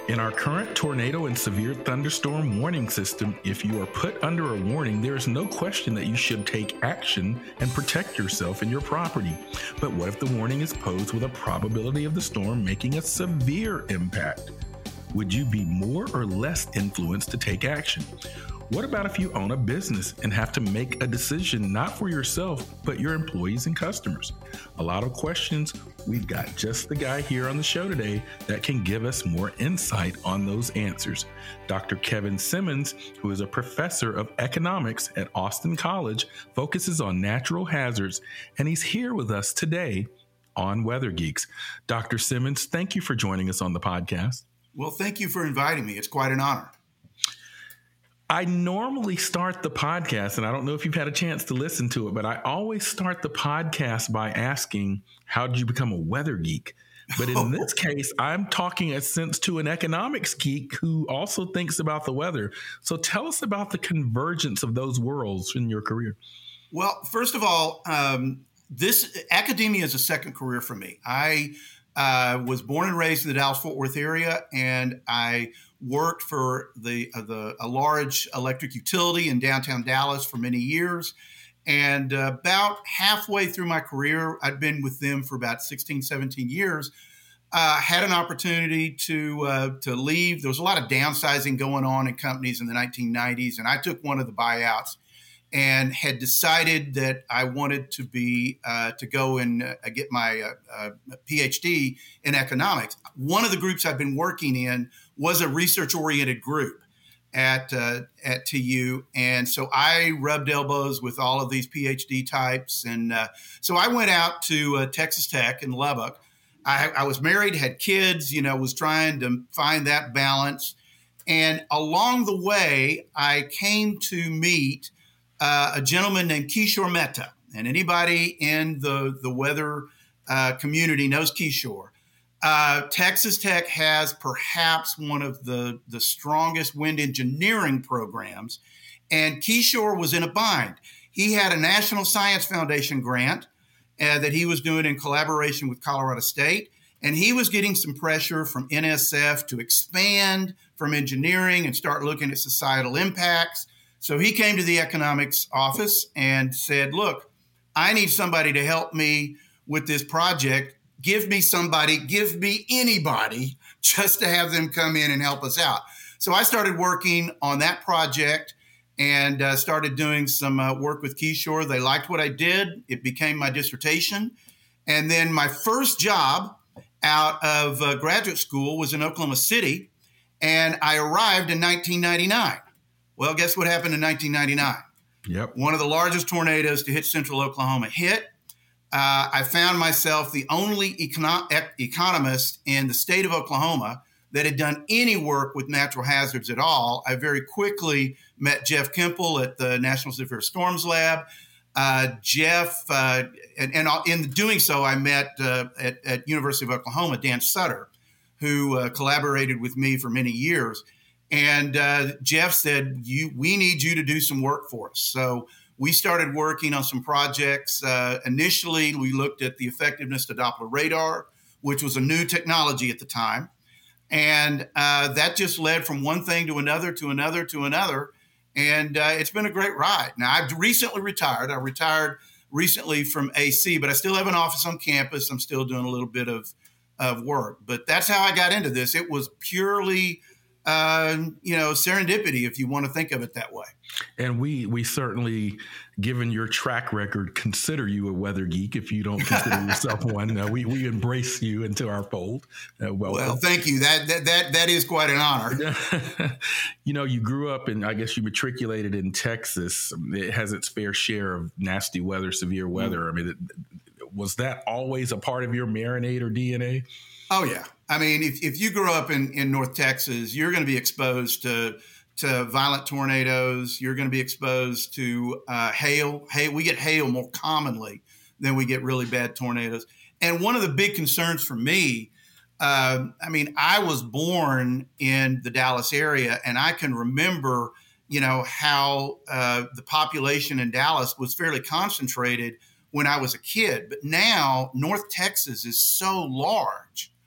In our current tornado and severe thunderstorm warning system, if you are put under a warning, there is no question that you should take action and protect yourself and your property. But what if the warning is posed with a probability of the storm making a severe impact? Would you be more or less influenced to take action? What about if you own a business and have to make a decision not for yourself, but your employees and customers? A lot of questions. We've got just the guy here on the show today that can give us more insight on those answers. Dr. Kevin Simmons, who is a professor of economics at Austin College, focuses on natural hazards, and he's here with us today on Weather Geeks. Dr. Simmons, thank you for joining us on the podcast. Well, thank you for inviting me. It's quite an honor. I normally start the podcast, and I don't know if you've had a chance to listen to it, but I always start the podcast by asking, how did you become a weather geek? But in this case, I'm talking a sense to an economics geek who also thinks about the weather. So tell us about the convergence of those worlds in your career. Well, first of all, this academia is a second career for me. I was born and raised in the Dallas-Fort Worth area, and I worked for a large electric utility in downtown Dallas for many years. And about halfway through my career, I'd been with them for about 16, 17 years, had an opportunity to leave. There was a lot of downsizing going on in companies in the 1990s, and I took one of the buyouts and had decided that I wanted to go and get my PhD in economics. One of the groups I've been working in was a research-oriented group at TU, and so I rubbed elbows with all of these PhD types, and so I went out to Texas Tech in Lubbock. I was married, had kids, was trying to find that balance, and along the way, I came to meet a gentleman named Kishore Mehta, and anybody in the weather community knows Kishore. Texas Tech has perhaps one of the strongest wind engineering programs, and Kishore was in a bind. He had a National Science Foundation grant that he was doing in collaboration with Colorado State, and he was getting some pressure from NSF to expand from engineering and start looking at societal impacts. So he came to the economics office and said, look, I need somebody to help me with this project. Give me anybody just to have them come in and help us out. So I started working on that project and started doing some work with Kishore. They liked what I did. It became my dissertation. And then my first job out of graduate school was in Oklahoma City, and I arrived in 1999. Well, guess what happened in 1999? Yep. One of the largest tornadoes to hit central Oklahoma hit. I found myself the only economist in the state of Oklahoma that had done any work with natural hazards at all. I very quickly met Jeff Kemple at the National Severe Storms Lab. And in doing so, I met at University of Oklahoma, Dan Sutter, who collaborated with me for many years. And Jeff said, we need you to do some work for us. So we started working on some projects. Initially, we looked at the effectiveness of Doppler radar, which was a new technology at the time. And that just led from one thing to another, to another, to another. And it's been a great ride. Now, I've recently retired. I retired recently from AC, but I still have an office on campus. I'm still doing a little bit of work. But that's how I got into this. It was purely serendipity, if you want to think of it that way. And we certainly, given your track record, consider you a weather geek. If you don't consider yourself one, we embrace you into our fold. Well, thank you. That is quite an honor. You grew up and I guess you matriculated in Texas. It has its fair share of nasty weather, severe weather. I mean, was that always a part of your marinade or DNA? Oh, yeah. I mean, if you grow up in North Texas, you're going to be exposed to violent tornadoes. You're going to be exposed to hail. We get hail more commonly than we get really bad tornadoes. And one of the big concerns for me, I was born in the Dallas area, and I can remember, how the population in Dallas was fairly concentrated when I was a kid. But now North Texas is so large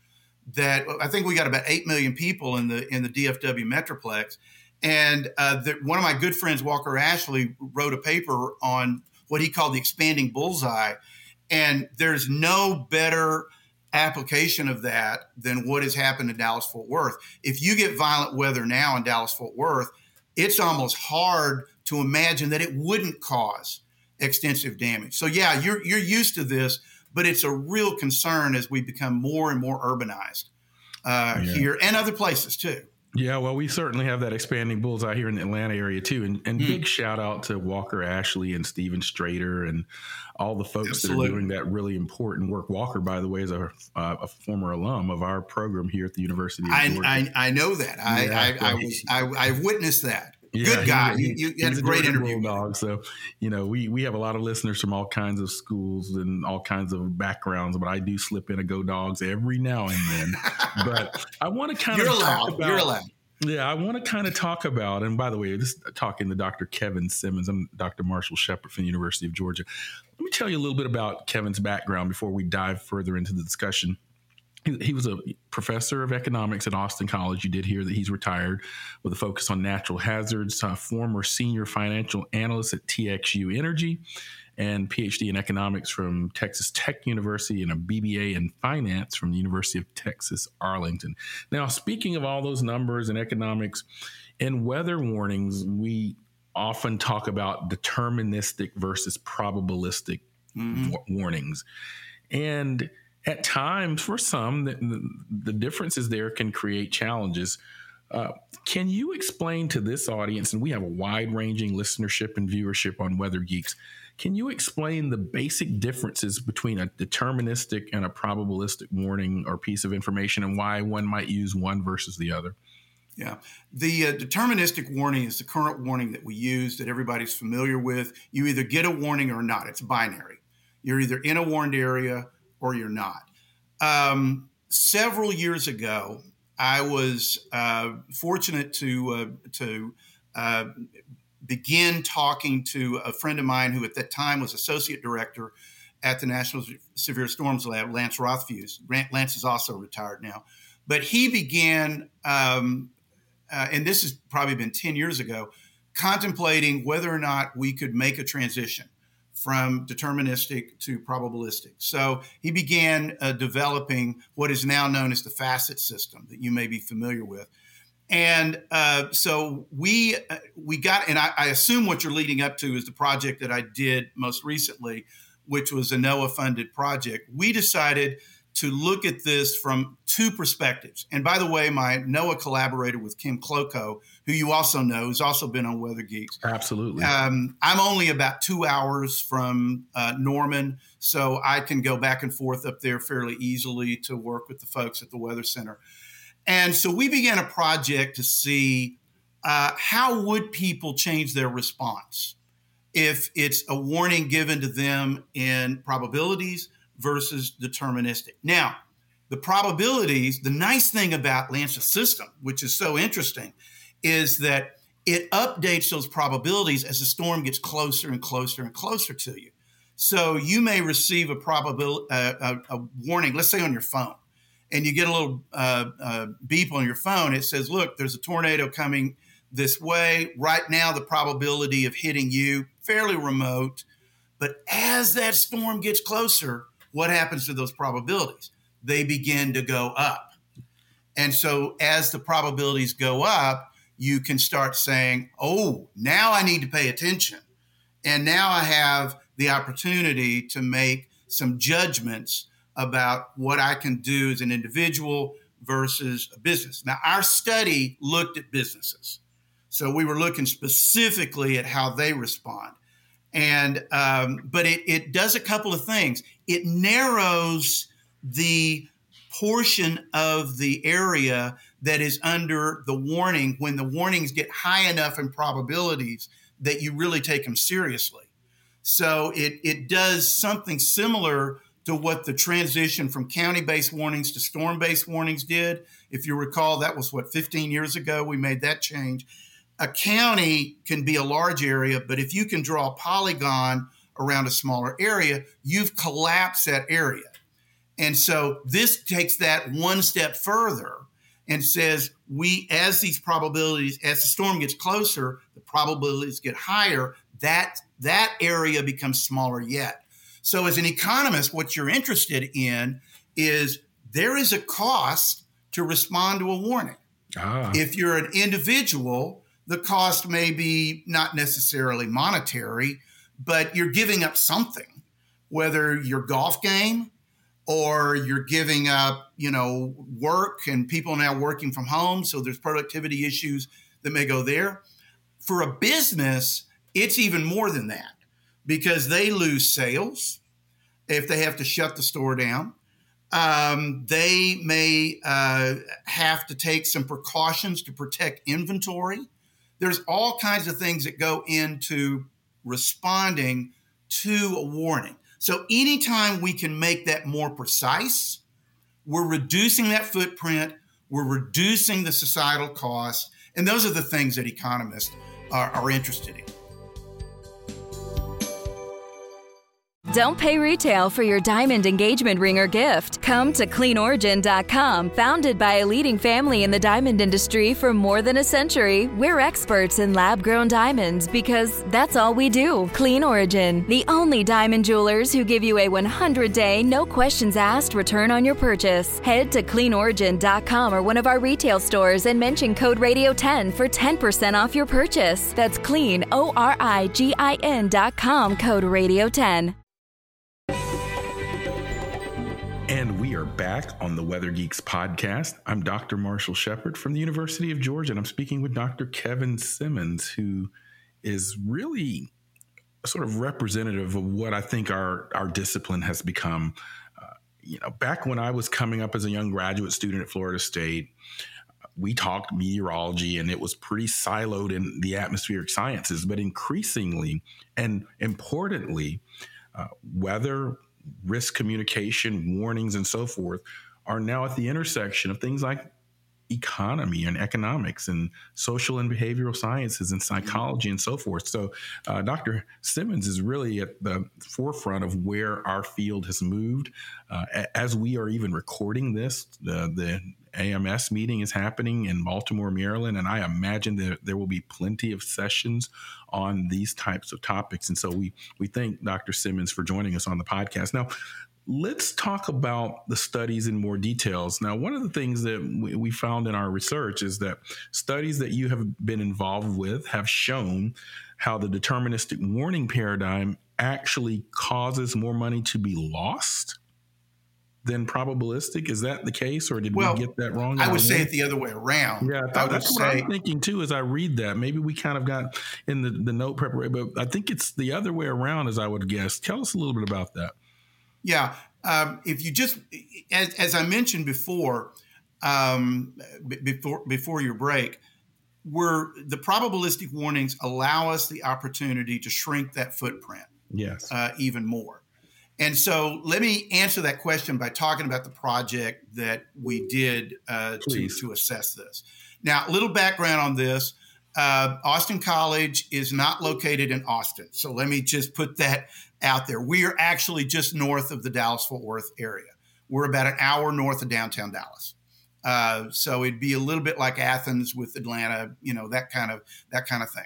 that I think we got about 8 million people in the DFW Metroplex. And one of my good friends, Walker Ashley, wrote a paper on what he called the expanding bullseye. And there's no better application of that than what has happened in Dallas-Fort Worth. If you get violent weather now in Dallas-Fort Worth, it's almost hard to imagine that it wouldn't cause extensive damage. So yeah, you're used to this, but it's a real concern as we become more and more urbanized here and other places too. Yeah, well, we certainly have that expanding bullseye here in the Atlanta area too. And big shout out to Walker Ashley and Steven Strader and all the folks that are doing that really important work. Walker, by the way, is a former alum of our program here at the University of Georgia. I know that. I witnessed that. Yeah, good guy. You had a great interview. Dog. So, we have a lot of listeners from all kinds of schools and all kinds of backgrounds, but I do slip in a Go Dogs every now and then. But I want to kind of talk about. You're allowed. Yeah, I want to kind of talk about, and by the way, this is talking to Dr. Kevin Simmons. I'm Dr. Marshall Shepard from the University of Georgia. Let me tell you a little bit about Kevin's background before we dive further into the discussion. He was a professor of economics at Austin College. You did hear that he's retired with a focus on natural hazards, former senior financial analyst at TXU Energy, and PhD in economics from Texas Tech University and a BBA in finance from the University of Texas, Arlington. Now, speaking of all those numbers and economics, in weather warnings, we often talk about deterministic versus probabilistic warnings. And at times, for some, the differences there can create challenges. Can you explain to this audience, and we have a wide-ranging listenership and viewership on Weather Geeks, can you explain the basic differences between a deterministic and a probabilistic warning or piece of information and why one might use one versus the other? Yeah. The deterministic warning is the current warning that we use that everybody's familiar with. You either get a warning or not. It's binary. You're either in a warned area or you're not. Several years ago, I was fortunate to begin talking to a friend of mine who at that time was associate director at the National Severe Storms Lab, Lance Rothfuss. Lance is also retired now. But he began, and this has probably been 10 years ago, contemplating whether or not we could make a transition from deterministic to probabilistic. So he began developing what is now known as the facet system that you may be familiar with. And so we got, and I assume what you're leading up to is the project that I did most recently, which was a NOAA-funded project. We decided to look at this from two perspectives. And by the way, my NOAA collaborator with Kim Kloko, who you also know, who's also been on Weather Geeks. Absolutely. I'm only about 2 hours from Norman, so I can go back and forth up there fairly easily to work with the folks at the Weather Center. And so we began a project to see how would people change their response if it's a warning given to them in probabilities versus deterministic. Now, the probabilities, the nice thing about Lance's system, which is so interesting, is that it updates those probabilities as the storm gets closer and closer and closer to you. So you may receive a warning, let's say on your phone, and you get a little beep on your phone. It says, look, there's a tornado coming this way. Right now, the probability of hitting you, fairly remote. But as that storm gets closer, what happens to those probabilities? They begin to go up. And so as the probabilities go up, you can start saying, oh, now I need to pay attention. And now I have the opportunity to make some judgments about what I can do as an individual versus a business. Now, our study looked at businesses. So we were looking specifically at how they respond. And but it does a couple of things. It narrows the portion of the area that is under the warning when the warnings get high enough in probabilities that you really take them seriously. So it does something similar to what the transition from county-based warnings to storm-based warnings did. If you recall, that was 15 years ago we made that change. A county can be a large area, but if you can draw a polygon around a smaller area, you've collapsed that area. And so this takes that one step further and says as these probabilities, as the storm gets closer, the probabilities get higher, that area becomes smaller yet. So as an economist, what you're interested in is there is a cost to respond to a warning. If you're an individual, the cost may be not necessarily monetary, but you're giving up something, whether your golf game or you're giving up, work, and people now working from home. So there's productivity issues that may go there. For a business, it's even more than that because they lose sales if they have to shut the store down. They may have to take some precautions to protect inventory. There's all kinds of things that go into responding to a warning. So anytime we can make that more precise, we're reducing that footprint, we're reducing the societal costs, and those are the things that economists are interested in. Don't pay retail for your diamond engagement ring or gift. Come to CleanOrigin.com. Founded by a leading family in the diamond industry for more than a century, we're experts in lab-grown diamonds because that's all we do. Clean Origin, the only diamond jewelers who give you a 100-day, no-questions-asked return on your purchase. Head to CleanOrigin.com or one of our retail stores and mention code Radio10 for 10% off your purchase. That's CleanOrigin.com, code Radio10. And we are back on the Weather Geeks podcast. I'm Dr. Marshall Shepard from the University of Georgia, and I'm speaking with Dr. Kevin Simmons, who is really sort of representative of what I think our discipline has become. Back when I was coming up as a young graduate student at Florida State, we talked meteorology, and it was pretty siloed in the atmospheric sciences. But increasingly and importantly, weather, risk communication, warnings, and so forth are now at the intersection of things like economy and economics and social and behavioral sciences and psychology and so forth. So Dr. Simmons is really at the forefront of where our field has moved. As we are even recording this, the AMS meeting is happening in Baltimore, Maryland, and I imagine that there will be plenty of sessions on these types of topics. And so we thank Dr. Simmons for joining us on the podcast. Now, let's talk about the studies in more details. Now, one of the things that we found in our research is that studies that you have been involved with have shown how the deterministic warning paradigm actually causes more money to be lost than probabilistic. Is that the case, or did we get that wrong? I would say it the other way around. Yeah, that's what I'm thinking too as I read that. Maybe we kind of got in the note preparation, but I think it's the other way around, as I would guess. Tell us a little bit about that. Yeah. If you just, as I mentioned before your break, the probabilistic warnings allow us the opportunity to shrink that footprint. Yes. Even more. And so let me answer that question by talking about the project that we did to assess this. Now, a little background on this. Austin College is not located in Austin. So let me just put that out there. We are actually just north of the Dallas-Fort Worth area. We're about an hour north of downtown Dallas. So it'd be a little bit like Athens with Atlanta, that kind of thing.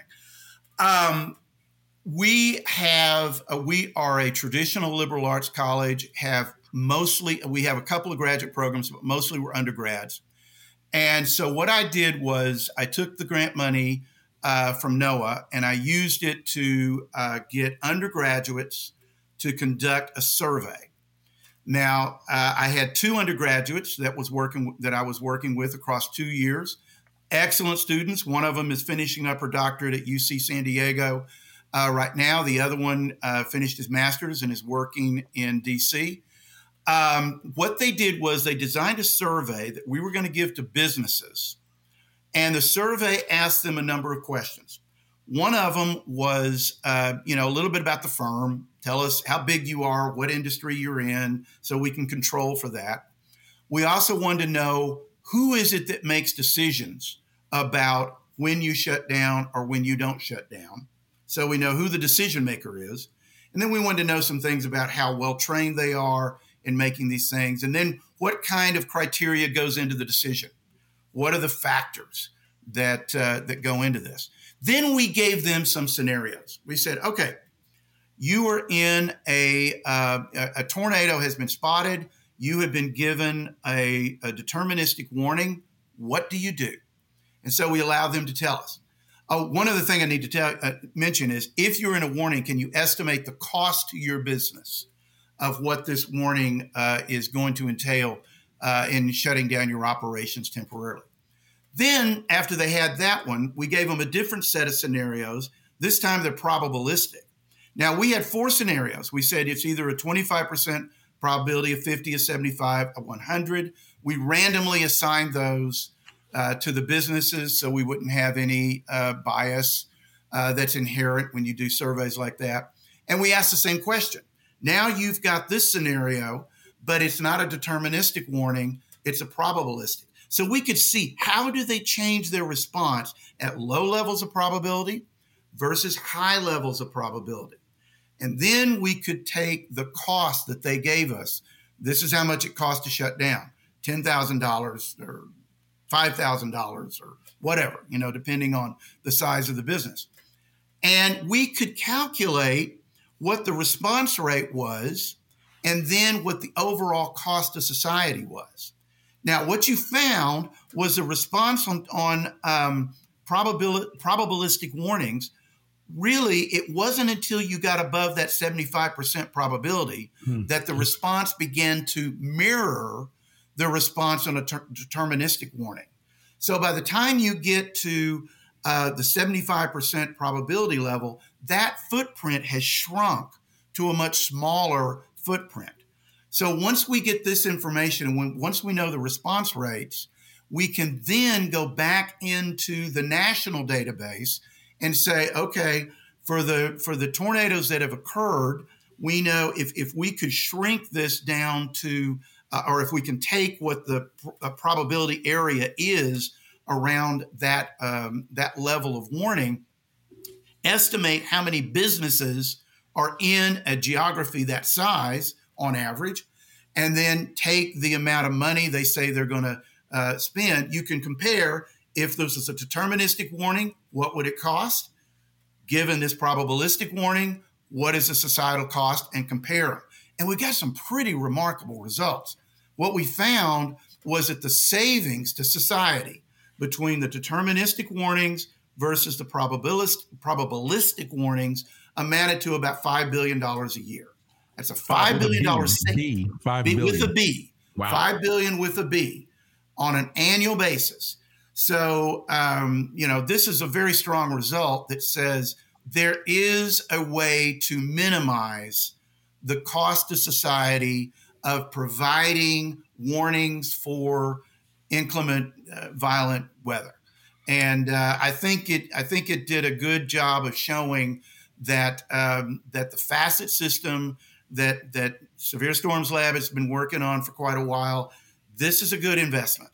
We are a traditional liberal arts college, we have a couple of graduate programs, but mostly we're undergrads. And so what I did was I took the grant money from NOAA and I used it to get undergraduates to conduct a survey. Now, I had two undergraduates that I was working with across 2 years. Excellent students. One of them is finishing up her doctorate at UC San Diego right now. The other one finished his master's and is working in DC. What they did was they designed a survey that we were going to give to businesses. And the survey asked them a number of questions. One of them was, a little bit about the firm. Tell us how big you are, what industry you're in, so we can control for that. We also wanted to know who is it that makes decisions about when you shut down or when you don't shut down. So we know who the decision maker is. And then we wanted to know some things about how well trained they are in making these things? And then what kind of criteria goes into the decision? What are the factors that go into this? Then we gave them some scenarios. We said, okay, you are in a tornado has been spotted. You have been given a deterministic warning. What do you do? And so we allow them to tell us. One other thing I need to mention is if you're in a warning, can you estimate the cost to your business of what this warning is going to entail in shutting down your operations temporarily? Then after they had that one, we gave them a different set of scenarios. This time they're probabilistic. Now we had 4 scenarios. We said it's either a 25% probability, a 50, a 75, a 100. We randomly assigned those to the businesses so we wouldn't have any bias that's inherent when you do surveys like that. And we asked the same question. Now you've got this scenario, but it's not a deterministic warning. It's a probabilistic. So we could see how do they change their response at low levels of probability versus high levels of probability. And then we could take the cost that they gave us. This is how much it costs to shut down, $10,000 or $5,000 or whatever, depending on the size of the business. And we could calculate what the response rate was and then what the overall cost to society was. Now, what you found was a response on probabilistic warnings. Really, it wasn't until you got above that 75% probability that the response began to mirror the response on a deterministic warning. So by the time you get to the 75% probability level, that footprint has shrunk to a much smaller footprint. So once we get this information, once we know the response rates, we can then go back into the national database and say, okay, for the tornadoes that have occurred, we know if we could shrink this down to, or if we can take what the probability area is around that level of warning, estimate how many businesses are in a geography that size on average, and then take the amount of money they say they're going to spend. You can compare if this is a deterministic warning, what would it cost? Given this probabilistic warning, what is the societal cost? And compare them. And we got some pretty remarkable results. What we found was that the savings to society between the deterministic warnings versus the probabilistic warnings amounted to about $5 billion a year. That's a $5 billion savings with a B. Wow. $5 billion with a B on an annual basis. So, this is a very strong result that says there is a way to minimize the cost to society of providing warnings for inclement, violent weather. And I think it did a good job of showing that that the FACET system that Severe Storms Lab has been working on for quite a while, this is a good investment.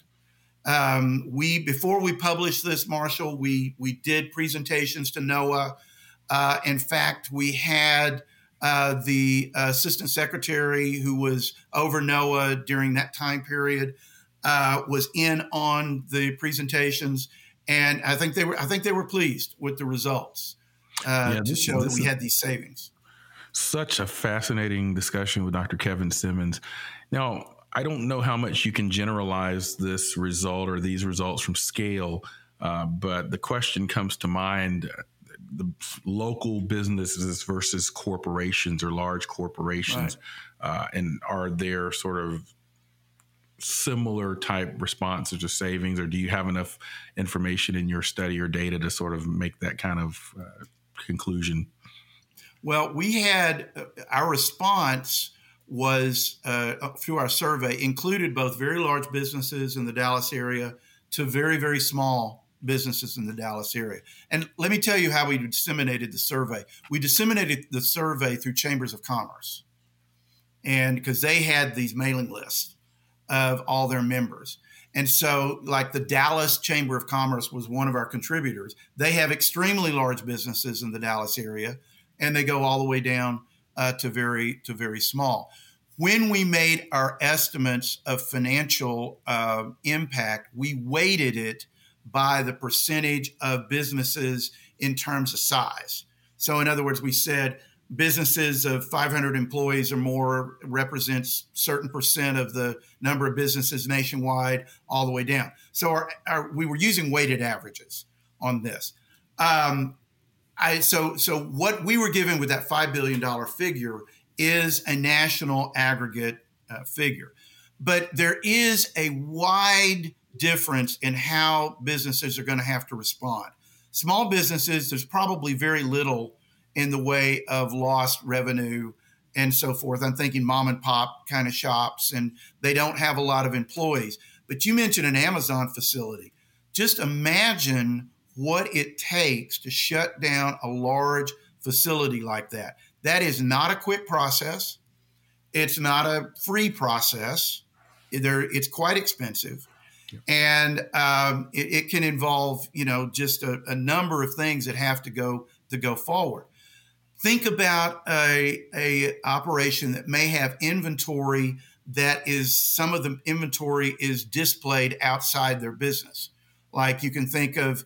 Before we published this, Marshall, we did presentations to NOAA. In fact, we had the assistant secretary who was over NOAA during that time period was in on the presentations, and I think they were pleased with the results to show that we had these savings. Such a fascinating discussion with Dr. Kevin Simmons. Now, I don't know how much you can generalize this result or these results from scale, but the question comes to mind, the local businesses versus corporations or large corporations, right. And are there sort of similar type responses or savings, or do you have enough information in your study or data to sort of make that kind of conclusion? Well, we had our response was through our survey included both very large businesses in the Dallas area to very, very small businesses in the Dallas area. And let me tell you how we disseminated the survey. We disseminated the survey through Chambers of Commerce, and because they had these mailing lists of all their members. And so like the Dallas Chamber of Commerce was one of our contributors. They have extremely large businesses in the Dallas area, and they go all the way down to very small. when we made our estimates of financial impact, we weighted it by the percentage of businesses in terms of size. So in other words, we said businesses of 500 employees or more represents certain percent of the number of businesses nationwide all the way down. So we were using weighted averages on this. So what we were given with that $5 billion figure is a national aggregate figure. But there is a wide difference in how businesses are going to have to respond. Small businesses, there's probably very little in the way of lost revenue and so forth. I'm thinking mom and pop kind of shops, and they don't have a lot of employees. But you mentioned an Amazon facility. Just imagine what it takes to shut down a large facility like that. That is not a quick process. It's not a free process. It's quite expensive. And it can involve, just a number of things that have to go forward. Think about a operation that may have inventory that is, some of the inventory is displayed outside their business. Like you can think of,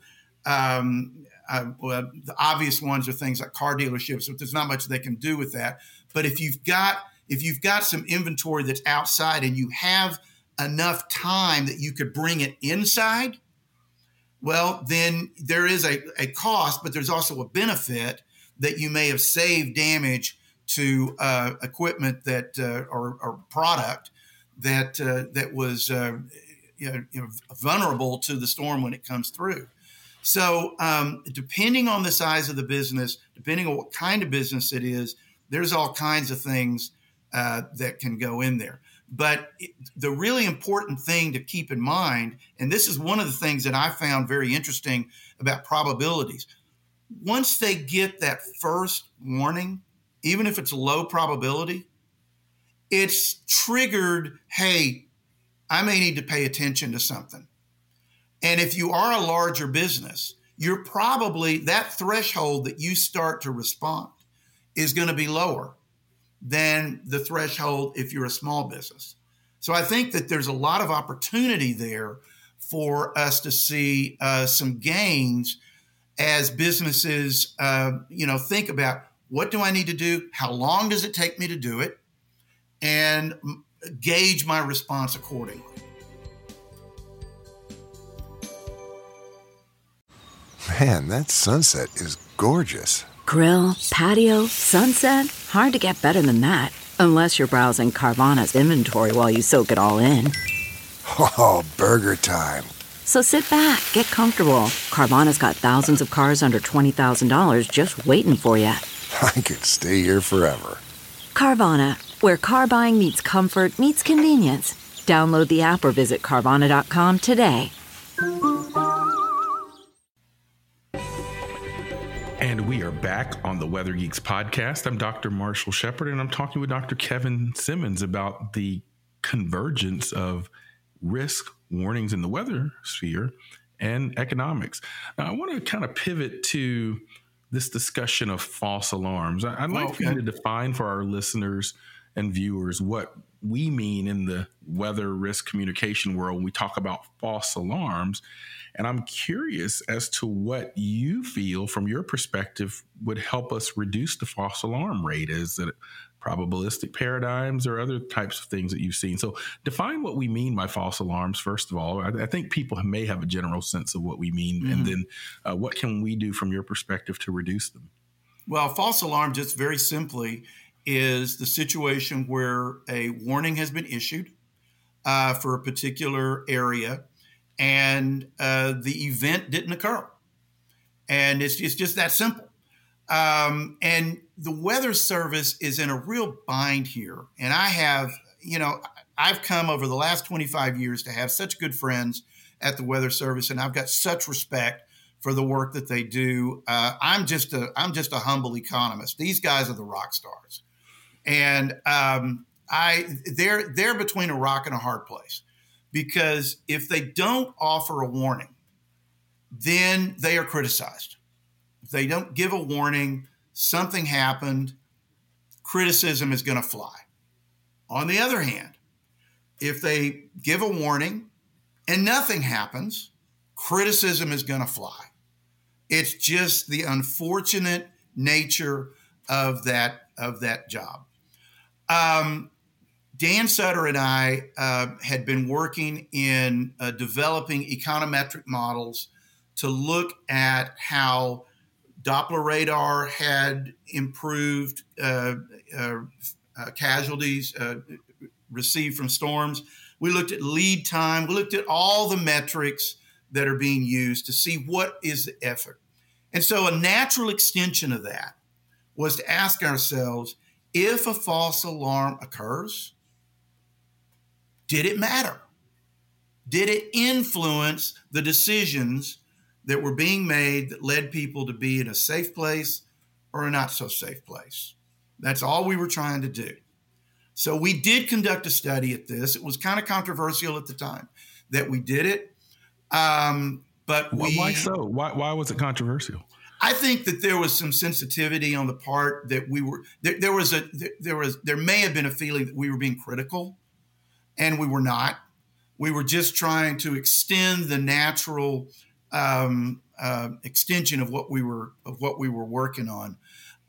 well, the obvious ones are things like car dealerships, but there's not much they can do with that. But if you've got some inventory that's outside and you have enough time that you could bring it inside, well, then there is a cost, but there's also a benefit that you may have saved damage to equipment that or product that was vulnerable to the storm when it comes through. So depending on the size of the business, depending on what kind of business it is, there's all kinds of things that can go in there. But the really important thing to keep in mind, and this is one of the things that I found very interesting about probabilities, once they get that first warning, even if it's low probability, it's triggered, hey, I may need to pay attention to something. And if you are a larger business, you're probably, that threshold that you start to respond is going to be lower than the threshold if you're a small business. So I think that there's a lot of opportunity there for us to see some gains as businesses, think about, what do I need to do? How long does it take me to do it? And gauge my response accordingly. Man, that sunset is gorgeous. Grill, patio, sunset. Hard to get better than that. Unless you're browsing Carvana's inventory while you soak it all in. Oh, burger time. So sit back, get comfortable. Carvana's got thousands of cars under $20,000 just waiting for you. I could stay here forever. Carvana, where car buying meets comfort meets convenience. Download the app or visit Carvana.com today. And we are back on the Weather Geeks podcast. I'm Dr. Marshall Shepard, and I'm talking with Dr. Kevin Simmons about the convergence of risk warnings in the weather sphere and economics. Now, I want to kind of pivot to this discussion of false alarms. I'd like for you to define for our listeners and viewers what we mean in the weather risk communication world when we talk about false alarms. And I'm curious as to what you feel from your perspective would help us reduce the false alarm rate. Is it probabilistic paradigms or other types of things that you've seen? So define what we mean by false alarms, first of all. I think people may have a general sense of what we mean. Mm-hmm. And then what can we do from your perspective to reduce them? Well, false alarm, just very simply, is the situation where a warning has been issued for a particular area and the event didn't occur. And it's just that simple. And the Weather Service is in a real bind here. And I've come over the last 25 years to have such good friends at the Weather Service, and I've got such respect for the work that they do. I'm just a humble economist. These guys are the rock stars. And they're between a rock and a hard place, because if they don't offer a warning, then they are criticized. If they don't give a warning, something happened, criticism is going to fly. On the other hand, if they give a warning and nothing happens, criticism is going to fly. It's just the unfortunate nature of that job. Dan Sutter and I had been working in developing econometric models to look at how Doppler radar had improved casualties received from storms. We looked at lead time. We looked at all the metrics that are being used to see what is the effort. And so a natural extension of that was to ask ourselves, if a false alarm occurs, did it matter? Did it influence the decisions that were being made that led people to be in a safe place or a not so safe place? That's all we were trying to do. So we did conduct a study at this. It was kind of controversial at the time that we did it. But why so? Why was it controversial? I think that there was some sensitivity on the part that we were there may have been a feeling that we were being critical, and we were not. We were just trying to extend the natural extension of what we were working on.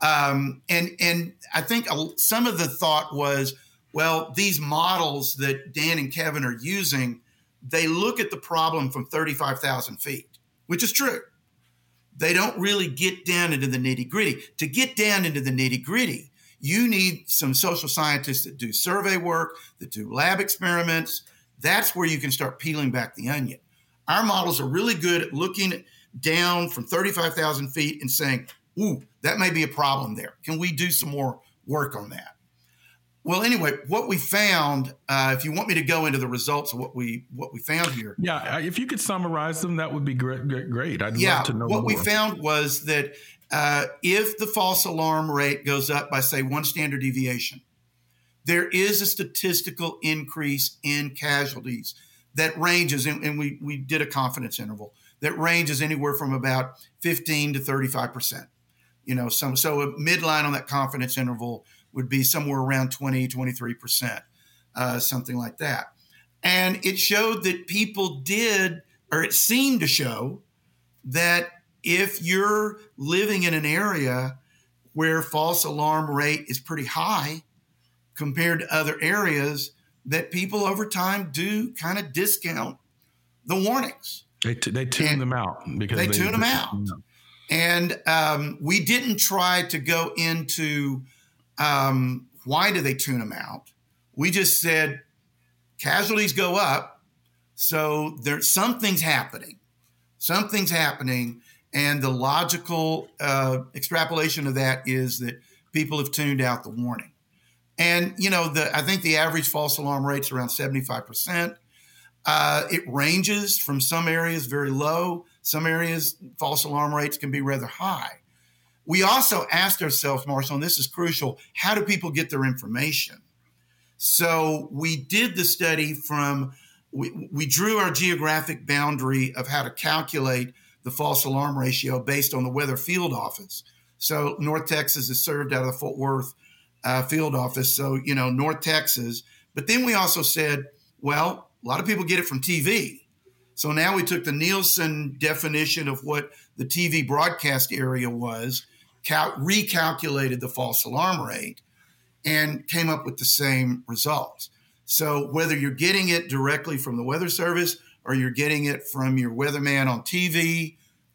And I think some of the thought was, well, these models that Dan and Kevin are using, they look at the problem from 35,000 feet, which is true. They don't really get down into the nitty gritty. To get down into the nitty gritty, you need some social scientists that do survey work, that do lab experiments. That's where you can start peeling back the onion. Our models are really good at looking down from 35,000 feet and saying, ooh, that may be a problem there. Can we do some more work on that? Well, anyway, what we found, if you want me to go into the results of what we found here. Yeah, if you could summarize them, that would be great. I'd love to know what more. We found was that if the false alarm rate goes up by, say, 1 standard deviation, there is a statistical increase in casualties that ranges, and we did a confidence interval, that ranges anywhere from about 15 to 35%. So a midline on that confidence interval would be somewhere around 20, 23%, something like that. And it showed that people did, or it seemed to show that if you're living in an area where false alarm rate is pretty high compared to other areas, that people over time do kind of discount the warnings. They tune them out because they tune them out. And we didn't try to go into why do they tune them out. We just said casualties go up, so something's happening. Something's happening, and the logical extrapolation of that is that people have tuned out the warning. And I think the average false alarm rate's around 75%. It ranges from some areas very low. Some areas, false alarm rates can be rather high. We also asked ourselves, Marshall, and this is crucial, how do people get their information? So we did the study we drew our geographic boundary of how to calculate the false alarm ratio based on the Weather Field Office. So North Texas is served out of the Fort Worth field office. So, North Texas. But then we also said, well, a lot of people get it from TV. So now we took the Nielsen definition of what the TV broadcast area was, recalculated the false alarm rate, and came up with the same results. So whether you're getting it directly from the Weather Service or you're getting it from your weatherman on TV,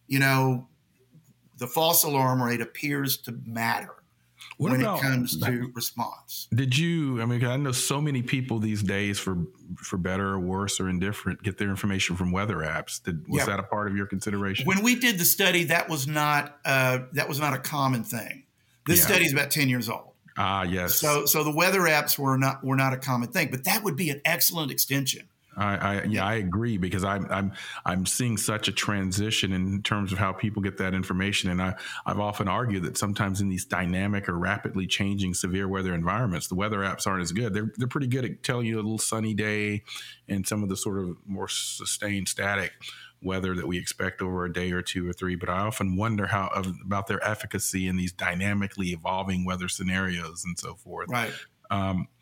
the false alarm rate appears to matter when it comes to response. I know so many people these days, for better or worse or indifferent, get their information from weather apps. Was that a part of your consideration? When we did the study, that was not a common thing. This study is about 10 years old. Yes. So the weather apps were not a common thing, but that would be an excellent extension. I agree, because I'm seeing such a transition in terms of how people get that information, and I've often argued that sometimes in these dynamic or rapidly changing severe weather environments, the weather apps aren't as good. They're pretty good at telling you a little sunny day and some of the sort of more sustained static weather that we expect over a day or two or three. But I often wonder about their efficacy in these dynamically evolving weather scenarios and so forth. Right.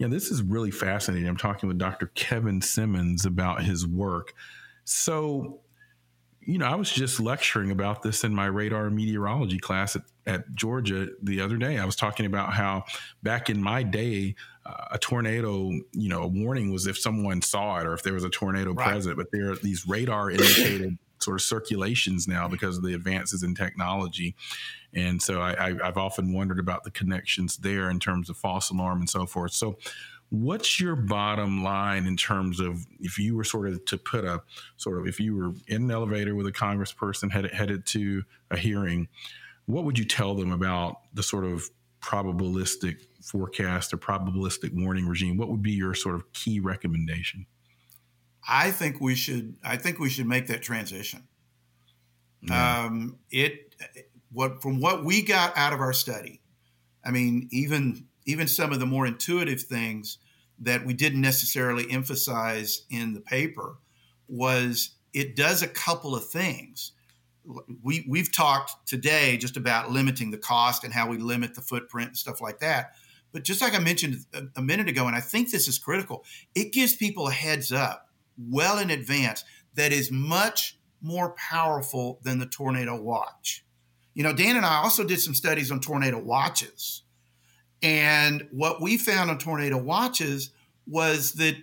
Yeah, this is really fascinating. I'm talking with Dr. Kevin Simmons about his work. So, I was just lecturing about this in my radar meteorology class at Georgia the other day. I was talking about how back in my day, a tornado, a warning was if someone saw it or if there was a tornado present. But there are these radar indicated sort of circulations now because of the advances in technology. And so I've often wondered about the connections there in terms of false alarm and so forth. So what's your bottom line in terms of if you were sort of to put if you were in an elevator with a congressperson headed to a hearing, what would you tell them about the sort of probabilistic forecast or probabilistic warning regime? What would be your sort of key recommendation? I think we should make that transition. From what we got out of our study, I mean, even some of the more intuitive things that we didn't necessarily emphasize in the paper was it does a couple of things. We've talked today just about limiting the cost and how we limit the footprint and stuff like that. But just like I mentioned a minute ago, and I think this is critical, it gives people a heads up well in advance that is much more powerful than the tornado watch. Dan and I also did some studies on tornado watches. And what we found on tornado watches was that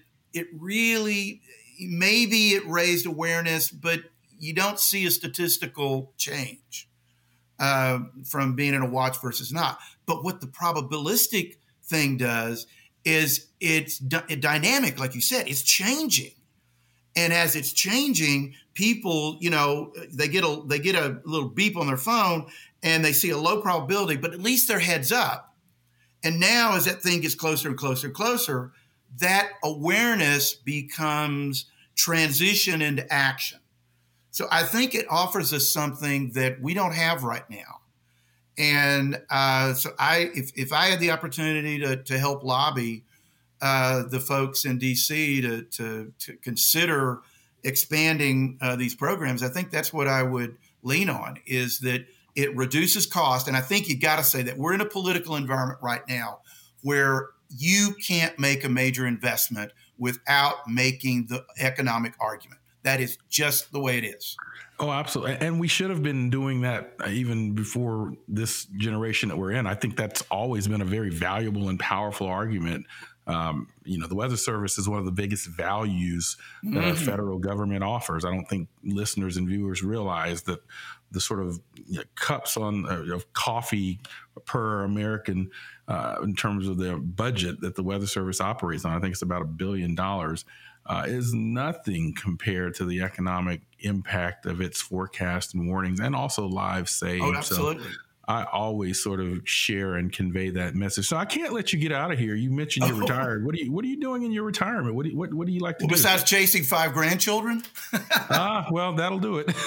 maybe it raised awareness, but you don't see a statistical change from being in a watch versus not. But what the probabilistic thing does is it's dynamic, like you said, it's changing. And as it's changing, people, they get a little beep on their phone and they see a low probability, but at least their heads up. And now as that thing gets closer and closer and closer, that awareness becomes transition into action. So I think it offers us something that we don't have right now. And so if I had the opportunity to help lobby the folks in D.C. to consider expanding these programs, I think that's what I would lean on, is that it reduces cost. And I think you got to say that we're in a political environment right now where you can't make a major investment without making the economic argument. That is just the way it is. Oh, absolutely. And we should have been doing that even before this generation that we're in. I think that's always been a very valuable and powerful argument. The Weather Service is one of the biggest values that our federal government offers. I don't think listeners and viewers realize that the sort of cups of coffee per American in terms of the budget that the Weather Service operates on, I think it's about $1 billion, is nothing compared to the economic impact of its forecast and warnings and also lives saved. Oh, absolutely. So I always sort of share and convey that message. So I can't let you get out of here. You mentioned you're retired. What are you doing in your retirement? What do you like to do? Besides chasing 5 grandchildren? Well, that'll do it.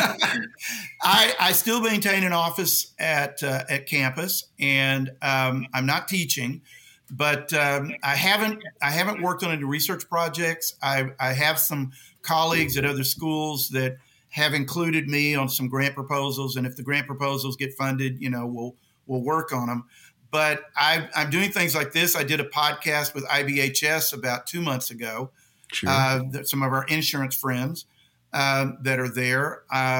I still maintain an office at campus, and I'm not teaching, but I haven't worked on any research projects. I have some colleagues at other schools that have included me on some grant proposals, and if the grant proposals get funded, we'll work on them. But I'm doing things like this. I did a podcast with IBHS about 2 months ago. Sure. Some of our insurance friends that are there.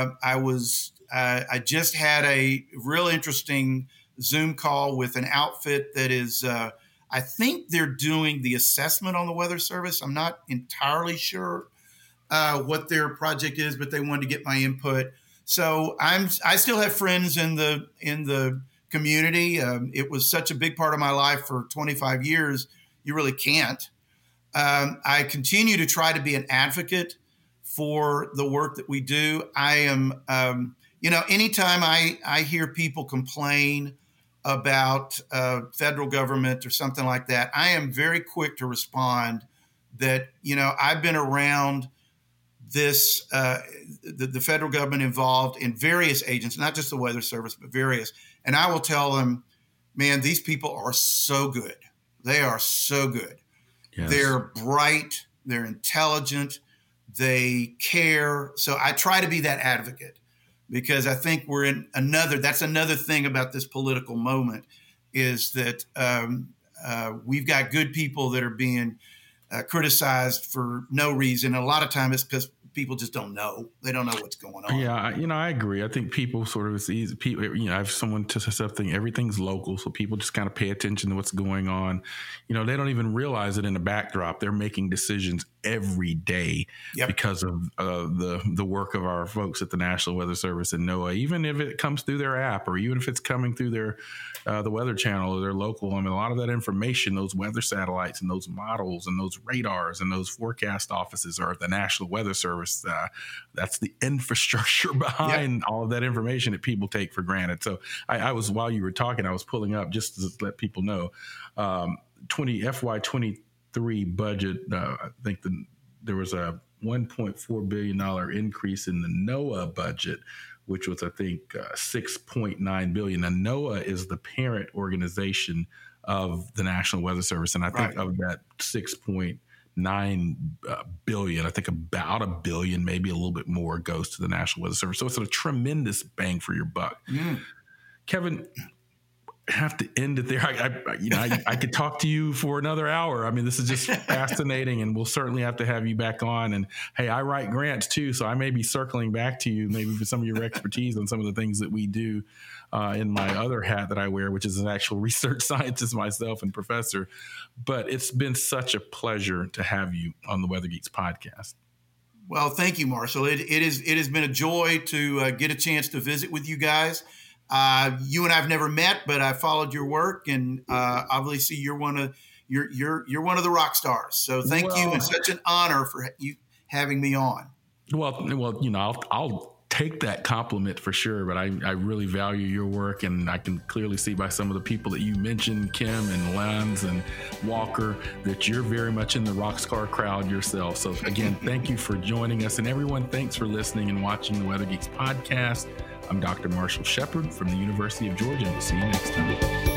I just had a real interesting Zoom call with an outfit that is, I think they're doing the assessment on the Weather Service. I'm not entirely sure what their project is, but they wanted to get my input. So I still have friends in the community. It was such a big part of my life for 25 years. You really can't. I continue to try to be an advocate for the work that we do. I am, anytime I hear people complain about federal government or something like that, I am very quick to respond that, I've been around this, the federal government involved in various agencies, not just the Weather Service, but various. And I will tell them, man, these people are so good. They are so good. Yes. They're bright. They're intelligent. They care. So I try to be that advocate because I think we're in that's another thing about this political moment is that we've got good people that are being criticized for no reason. And a lot of time it's because people just don't know. They don't know what's going on. Yeah, I agree. I think people sort of, it's easy. People, I have someone to say something, everything's local. So people just kind of pay attention to what's going on. They don't even realize it in the backdrop. They're making decisions every day because of the work of our folks at the National Weather Service and NOAA, even if it comes through their app or even if it's coming through their the Weather Channel or their local. I mean, a lot of that information, those weather satellites and those models and those radars and those forecast offices are the National Weather Service. That's the infrastructure behind all of that information that people take for granted. So I was, while you were talking, I was pulling up just to let people know, FY23 budget. I think there was a $1.4 billion increase in the NOAA budget, which was, I think, $6.9 billion. Now, NOAA is the parent organization of the National Weather Service, and I think of that $6.9 billion, I think about $1 billion, maybe a little bit more, goes to the National Weather Service. So it's a tremendous bang for your buck. Kevin, I have to end it there. I could talk to you for another hour. I mean, this is just fascinating, and we'll certainly have to have you back on. And hey, I write grants too, so I may be circling back to you maybe for some of your expertise on some of the things that we do in my other hat that I wear, which is an actual research scientist myself and professor. But it's been such a pleasure to have you on the Weather Geeks podcast. Well, thank you, Marshall. It has been a joy to get a chance to visit with you guys. You and I've never met, but I followed your work, and obviously you're one of the rock stars. So thank you, and such an honor for you having me on. Well, I'll take that compliment for sure, but I really value your work, and I can clearly see by some of the people that you mentioned, Kim and Lenz and Walker, that you're very much in the rock star crowd yourself. So again, thank you for joining us, and everyone, thanks for listening and watching the Weather Geeks podcast. I'm Dr. Marshall Shepard from the University of Georgia, and we'll see you next time.